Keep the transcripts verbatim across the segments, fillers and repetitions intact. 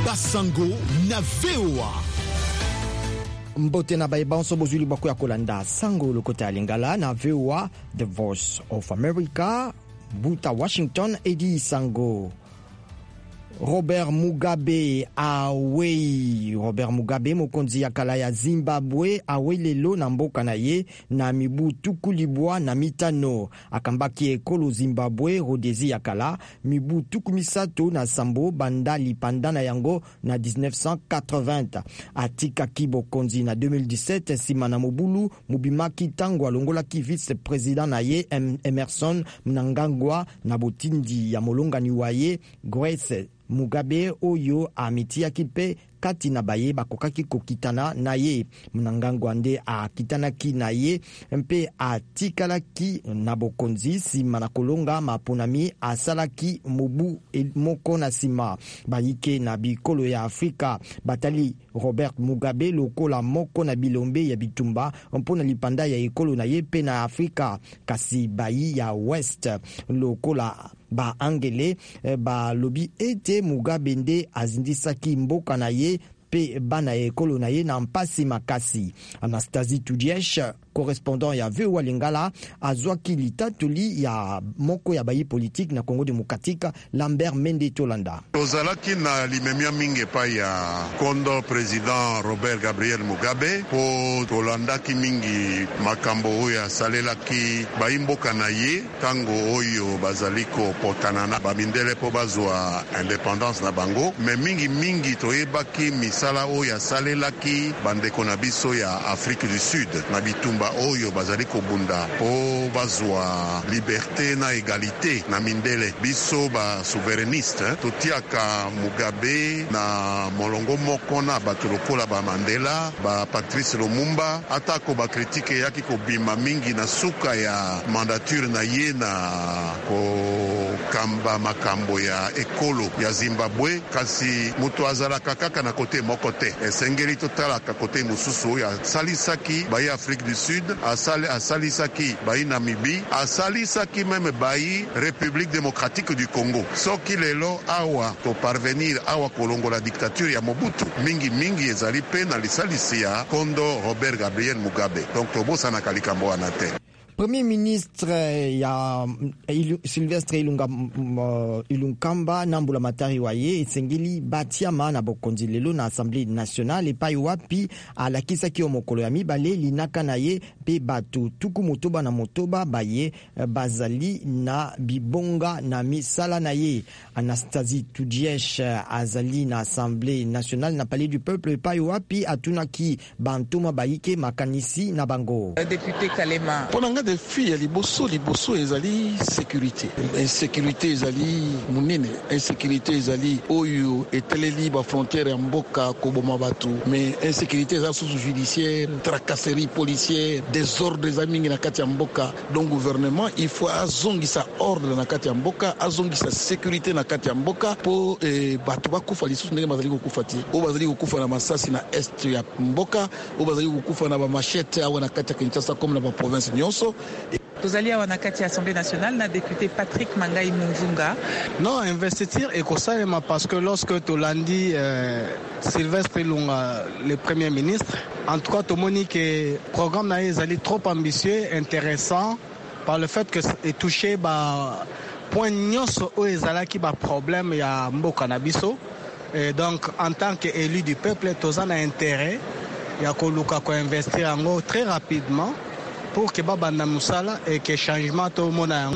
Basango na V O A. Mbote na baiba onso bozuli bako ya kolanda sango lokota lingala na V O A, The Voice of America, Buta Washington edi sango. Robert Mugabe awei Robert Mugabe mokonzi ya kala ya Zimbabwe awei lelo na mboka na ye na mibu tukulibwa na mitano akambaki ekolo Zimbabwe rodezi ya kala mibu tukumisato na sambo bandali pandana yango na dix-neuf cent quatre-vingts atika kibokonzi na deux mille dix-sept sima na mobulu mubimaki tango alongola ki vice president na ye Emerson Mnangagwa na botindi ya molongani wa ye Grace Mugabe oyo amitia kipe kati na baye bakokaki kokitana na ye Mnangagwa nde akitanaki na ye mpe atikalaki na bokonzi sima na kolonga maponami asalaki mobu moko na sima bayike na bikolo ya Afrika batali Robert Mugabe lokola moko na bilombe ya bitumba mpona lipanda ya ekolo na ye pe na Afrika kasi bayi ya West lokola ba angele ba lobi ete Mugabe nde azindisaki mboka na ye pe bana ekolo na ye na mpasi makasi. Anastasie Tudiesh, correspondant ya V O A Lingala, azwaki litatoli ya moko ya bayi politique na Congo Demokratika Lambert Mende Tolanda. Tozalaki na limemia mingi pa ya kondo president Robert Gabriel Mugabe po tolandaki mingi makambo oyo asalelaki bayi mboka na ye tango oyo bazaliko potanana bamindele po bazwa independance na bango me mingi mingi toyebaki misala oyo asalelaki bandeko na biso ya Afrique du Sud na bitumba oyo bazaliko bunda po bazwa liberté na égalité na mindele biso ba souverainiste totiaka Mugabe na molongo moko na bato lokola ba Mandela ba Patrice Lumumba atako ba critique yaki kobima mingi na suka ya mandature na ye na ko kamba makambo ya ekolo ya Zimbabwe kasi mutu azalaka kaka na kote moko te esengeli totalaka kote mususu ya salisaki bayi Afrique du Sud asali asalisaki bayi Namibie asalisaki meme bayi République démocratique du Congo soki lelo awa to parvenir awa kolongo la dictature ya Mobutu mingi mingi ezali pe na lisalisi ya kondo Robert Gabriel Mugabe donc tobosana kalikambo wana te. Premier ministre ya Sylvestre Ilunga uh, Ilunkamba Nambula Matari waye esengeli batiama na bokonzi lelo na Assemblée nationale epai wapi alakisa ki omokolo ya mibale linaka na ye pe batu tuku motoba na motoba baye bazali na bibonga na misala na ye. Anastasie Tudiesh azali na Assemblée nationale na Palais du Peuple epai wapi atunaki bantuma bayike makanisi na bango. Député Kalema défi ya liboso liboso ezali sécurité insécurité ezali munene insécurité ezali oyo eteleli ba frontière ya mboka koboma batu mais insécurité ezali sous judiciaire tracasserie policière désordre ezali na kati ya mboka donc gouvernement il faut azongisa ordre na kati ya mboka azongisa sécurité na kati ya mboka po eh, batu bakufa lisusu ndenge bazali kokufa ti o bazali kokufa na masasi na est ya mboka o bazali kokufa na ba machete awa na kati ya Kinshasa comme na ba province nyonso. Tozalia wanakati ya Assemblée nationale na député Patrick Mangai Muvunga. Non, investir écosalema parce que lorsque Tolandi euh, Sylvestre Ilunga le premier ministre, en tout cas Tomoni que programme na ezali trop ambitieux, intéressant par le fait que est touché ba point nyonso o ezalaki ba problème ya mboka na biso et donc en tant qu'élu du peuple tozana intérêt ya koluka ko investir en très rapidement pour que babanda musala et que changement to mona.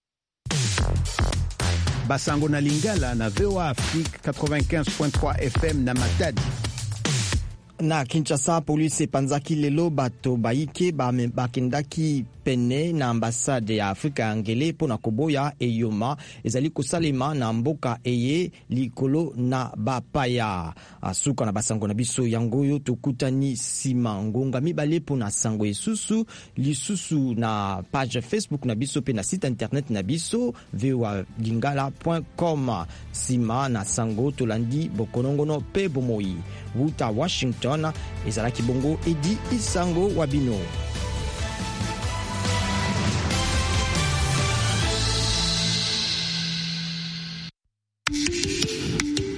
Basango na Lingala na V O A Afrique quatre-vingt-quinze point trois F M na Matadi. Na Kinshasa police panzaki lelo bato baike ba bakendaki pene na ambassade ya Afrika ya Ngele pona koboya eyoma ezali kosalema na mboka eye likolo na bapaya asuka na basango na biso yangoyo tokutani sima ngonga mibale pona sango esusu lisusu na page Facebook na biso pe na site internet na biso v o a lingala point com sima na sango tolandi bokonongono pe bomoi wuta Washington ezalaki bongo edi isango wabino.